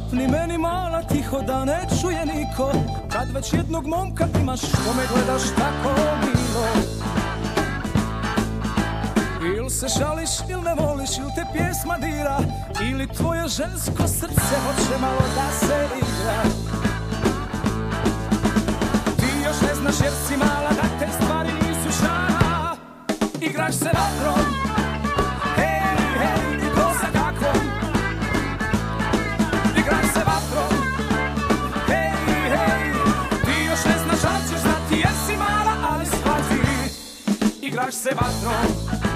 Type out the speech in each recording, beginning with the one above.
Šapni meni mala tiho da ne čuje niko, kad već jednog momka imaš što me gledaš tako milo. Il se šališ il ne voliš, il te pjesma dira, ili tvoje žensko srce hoće malo da se igra. Ti još ne znaš jer si mala da te stvari nisu šala. Igraš se vatrom, hej, hej, i to sa kakvom. Igraš se vatrom, hej, hej, ti još ne znaš ali ćeš znati jer si mala, ali shvati. Igraš se vatrom.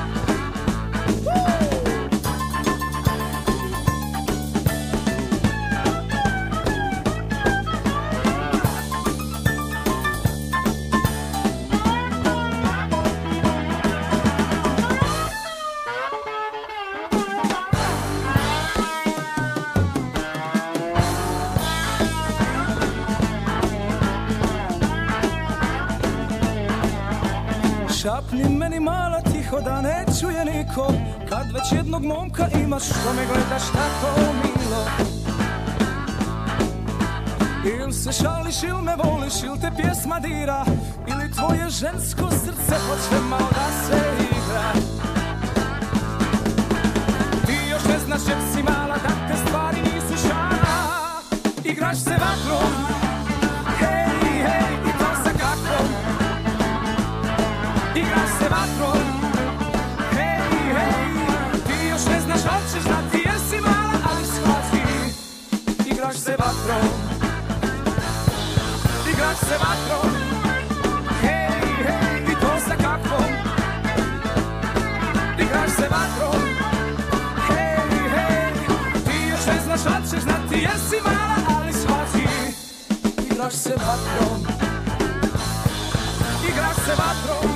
Šapni meni mala tiho da ne čuje niko, kad već jednog momka imaš što me gledaš tako milo. Il se šališ il me voliš, il te pjesma dira, ili tvoje žensko srce hoće malo da se igra. Ti još ne znaš jer si mala da te stvari nisu šala. Igraš se vatrom, hej, hej, i to sa kakvom. Igraš se vatrom, hej, hej, ti još ne znaš ali ćeš znati jer si mala, ali shvati. Igraš se vatrom, igraš se vatrom, hej, hej, i to sa kakvom. Igraš se vatrom, hej, hej, ti još ne znaš ali ćeš znati jer si mala, ali shvati. Igraš se vatrom, igraš se vatrom.